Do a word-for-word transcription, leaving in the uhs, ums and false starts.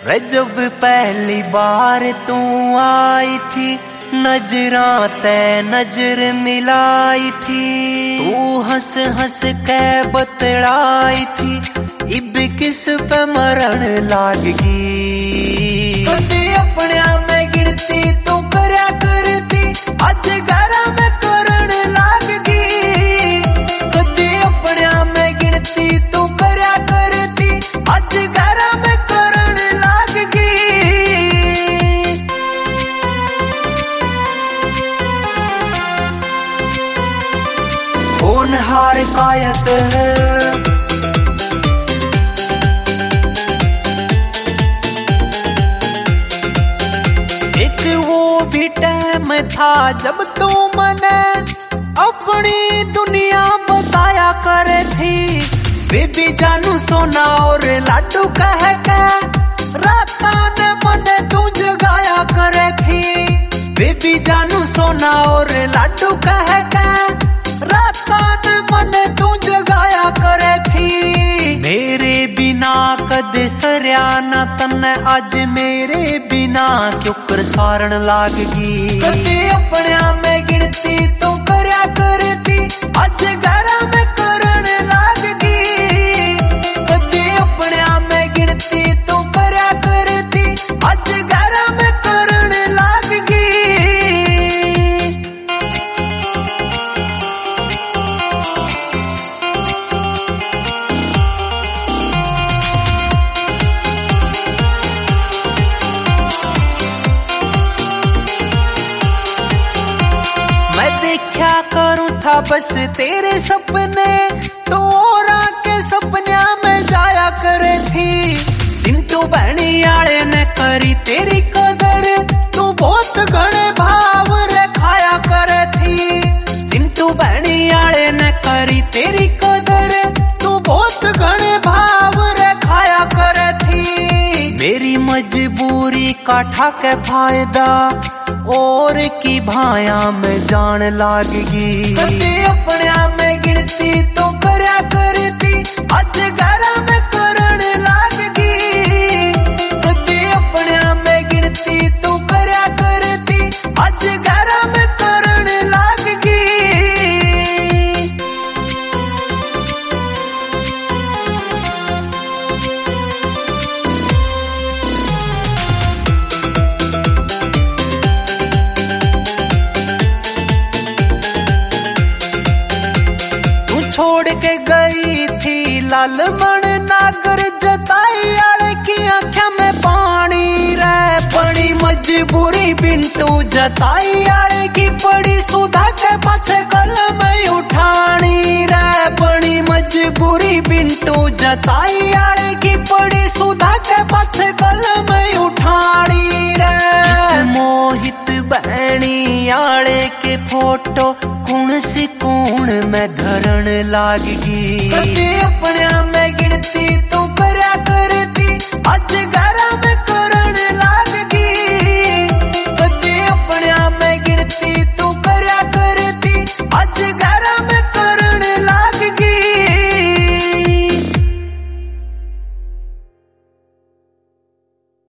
रे जब पहली बार तू आई थी नजरां ते नजर मिलाई थी, तू हंस हंस के बतलाई थी इब किस पे मरण लागगी। कदी अपने में गिनती तू करया करती अज घरा में करण लागगी। कदी अपने में गिनती तू करया करती अज घरा में करण लागगी। होनहार कायत है एक वो भी टाइम था जब तू मने अपनी दुनिया बताया करे थी। बेबी जानू सोना और लाडू कह के राता ने मने तू जगाया करे थी। बेबी जानू सोना और लाडू कह के राता ने मने तू जगाया करे थी। मेरे बिना कदे सरया ना तन्ने अज मेरे बिना क्यों कर सारण लागगी। कदे अपने में गिनती तू करया करती अज घरा में करण लागगी। कदे अपने में गिनती तू करया करती अज घरा में करण लागगी। क्या करूं था बस तेरे सपने तो और के सपनिया में जाया करे थी। चिंटू बहनी आले ने करी तेरी कदर तू बहुत घने भाव रखाया करे थी। चिंटू बहनी आले ने करी तेरी कदर तू बहुत घने भाव रखाया करे थी। मेरी मजबूरी काठा के फायदा और की भाया में जान लागगी। कदे अपने में गिनती तो करया करती अज घरा में करण लागगी। कदे अपने में गिनती तो करया करती अज घरा में करण लागगी। छोड़ के गई थी लाल मन नागर जताई आड़ की आंखों में पानी रे। बड़ी मजबूरी बिंटू जताई आड़ की पड़ी सुधा के पाछे कलम उठानी रे। बड़ी मजबूरी बिंटू जताई आड़ की पड़ी सुधा के पाछे कलम उठानी रे। मोहित बहनी आड़े के फोटो कौन सी कौन में धरण लागगी। कदे अपने में गिनती तू करया करती अज घरा में